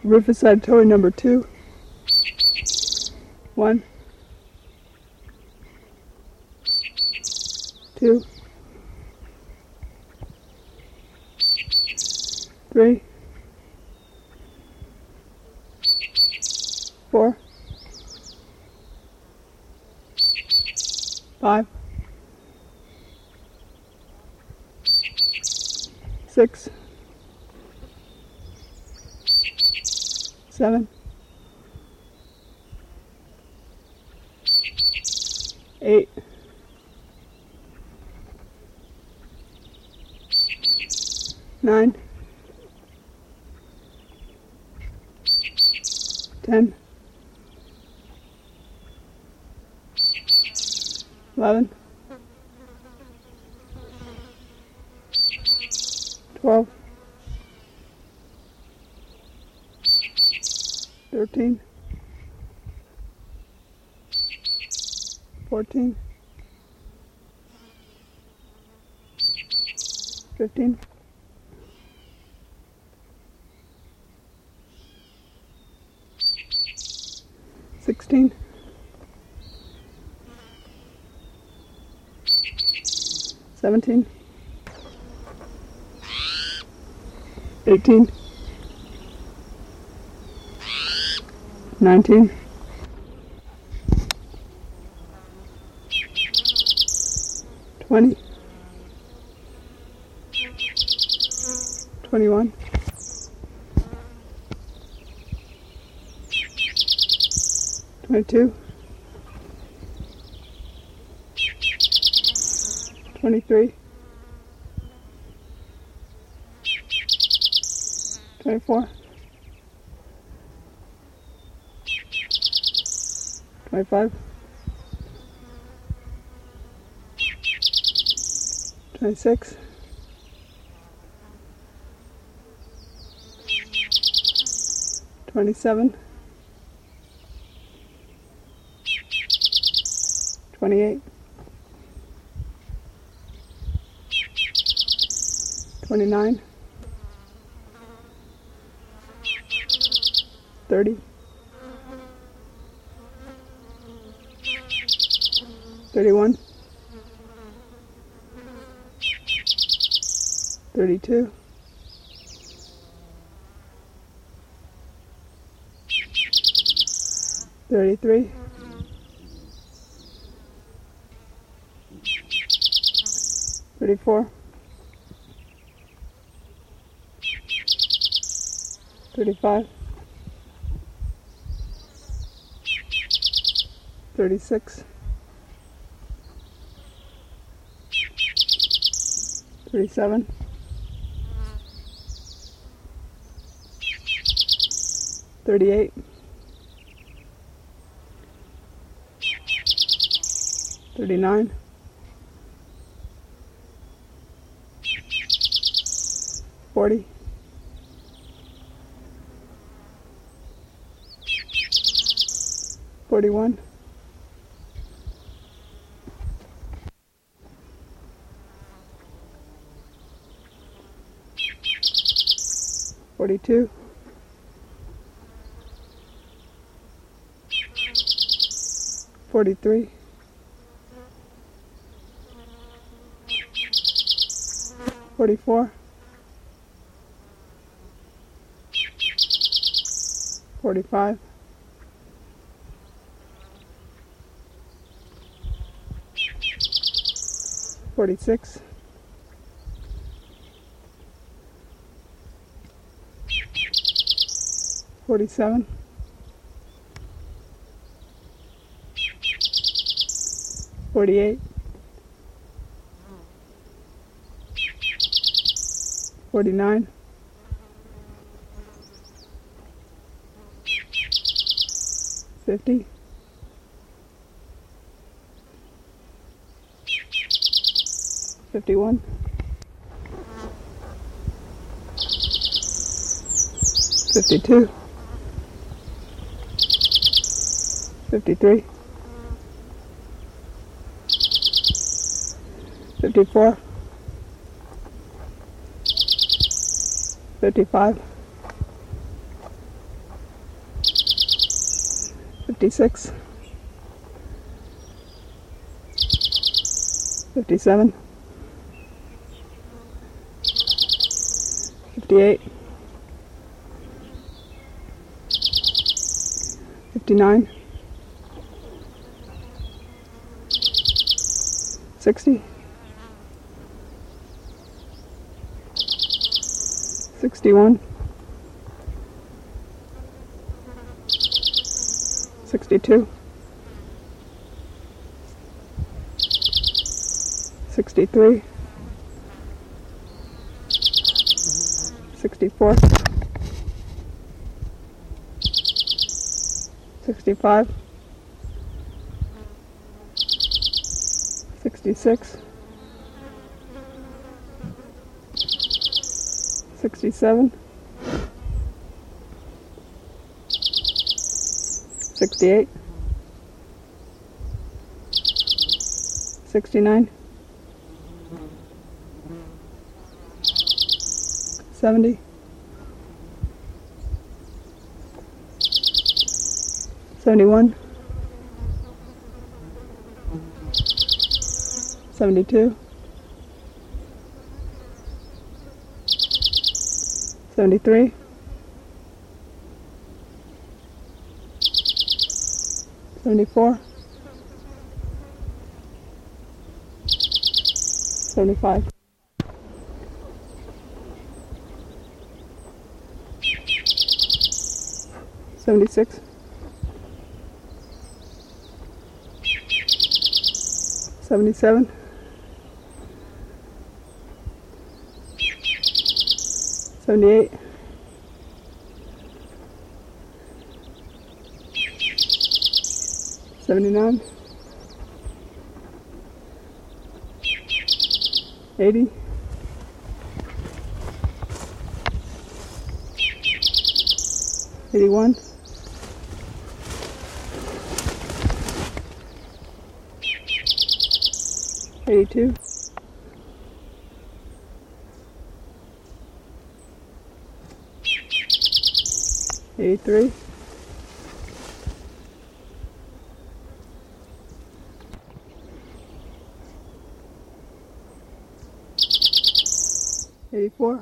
Riverside Towing number 2. 1, 2, 3, 4, 5, 6, 7, 8, 9, 10, 11, 12, 13, 14, 15, 16, 17, 18, 19, 20, 21, 22, 23, 24, 25, 26, 27, 28, 29, 30, 31, 32, 33, 34, 35, 36, 37, 38, 39, 40, 41, 42, 43, 44, 45, 46, 47, 48, 49, 50, 51, 52, 53, 54, 55, 56, 57, 58, 59, 60, 61, 62, 63, 64, 65, 66, 67, 68, 69, 70, 71, 72, 73, 74, 75, 76, 77, 78, 79, 80, 81, 82, 83, 84,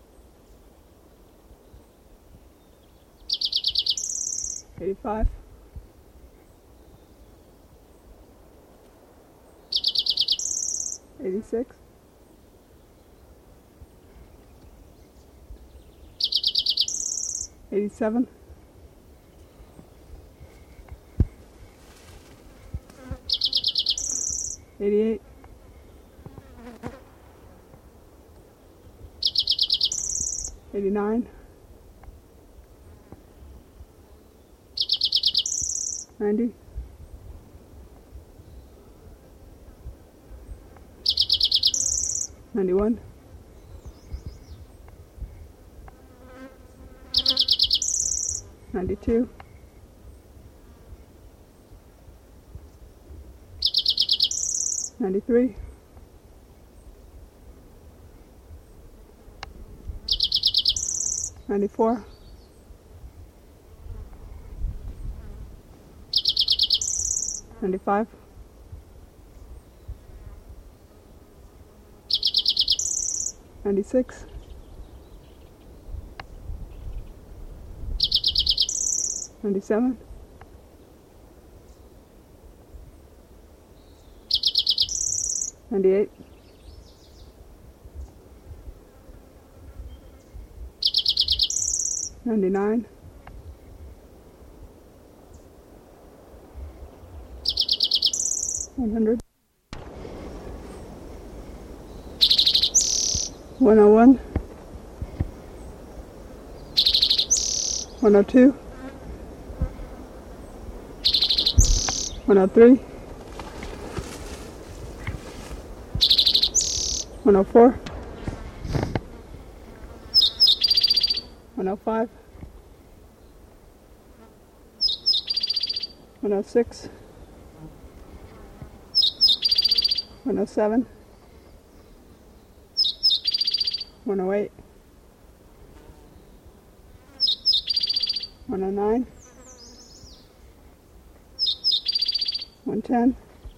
85, 86, 87, 88, 89, 90, 91, 92, 93, 94, 95, 96, 97, 98, 99, 100, 101, 102, 103, 104, 105, 106, 107, 108, 109, 110,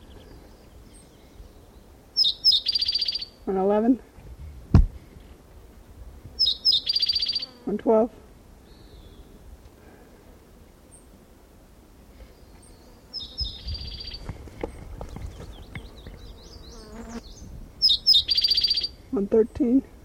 111, 112, 113,